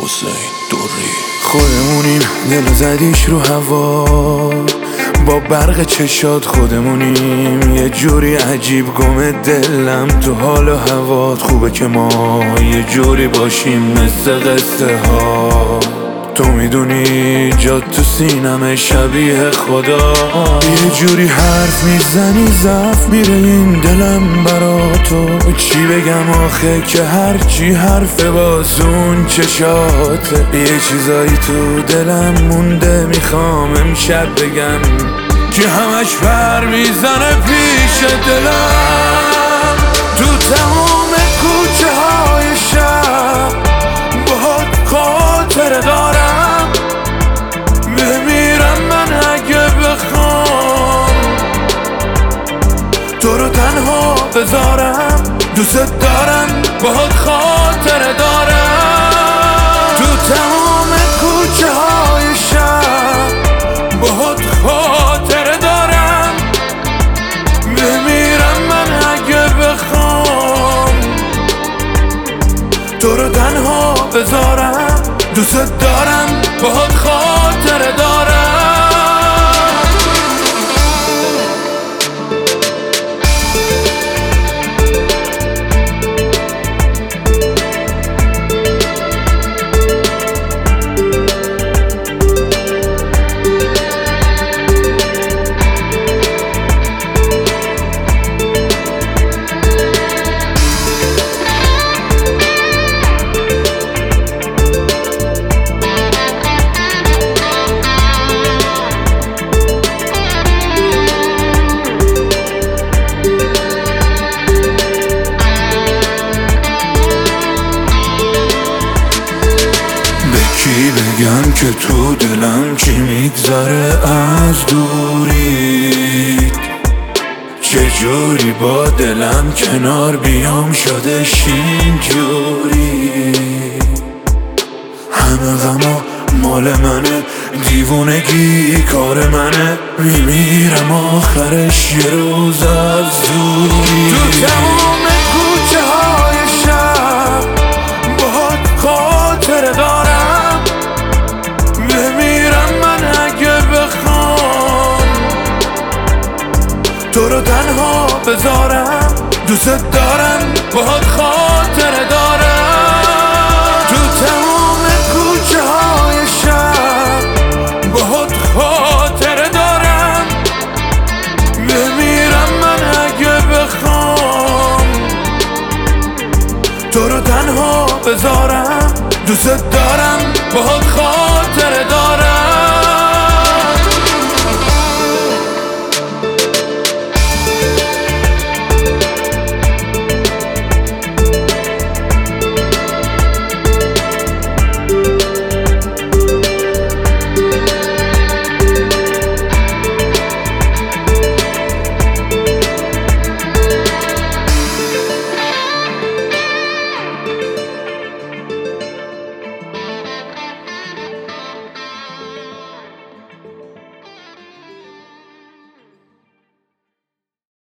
حسین دوری. خودمونیم دل زدیش رو هوا، با برق چشات خودمونیم، یه جوری عجیب گم دلم تو حال و هوات. خوبه که ما یه جوری باشیم مثل قصه ها، تو میدونی جات تو سینم شبیه خدا. یه جوری حرف میزنی ضعف میره این دلم برا تو، چی بگم آخه که هرچی حرفه واسون چشاته. یه چیزایی تو دلم مونده میخوام امشب بگم، که همش پر میزنه پیش دلم. تو تمام کوچه های شب باهات خاطره دارم، بمیرم من اگه بخوام تو رو تنها بذارم. دوست دارم باهات خاطره دارم، تو تمام کوچه های شب باهات خاطره دارم، بمیرم من اگه بخوام تو رو تنها بذارم. دوست دارم باهات خاطره دارم. چی بگم که تو دلم چی میگذره از دوریت، چجوری با دلم کنار بیام شدش اینجوری. همه غما مال منه، دیوونگی کار منه، میمیرم آخرش یه روز از دوری. تو تمام کوچه های شب باهات خاطره دارم، بمیرم من اگه بخوام تو رو تنها بذارم. دوست دارم باهات خاطره دارم، تو تمام کوچه های شب باهات خاطره دارم، بمیرم من اگه بخوام تو رو تنها بذارم. دوست دارم باهات خاطره دارم.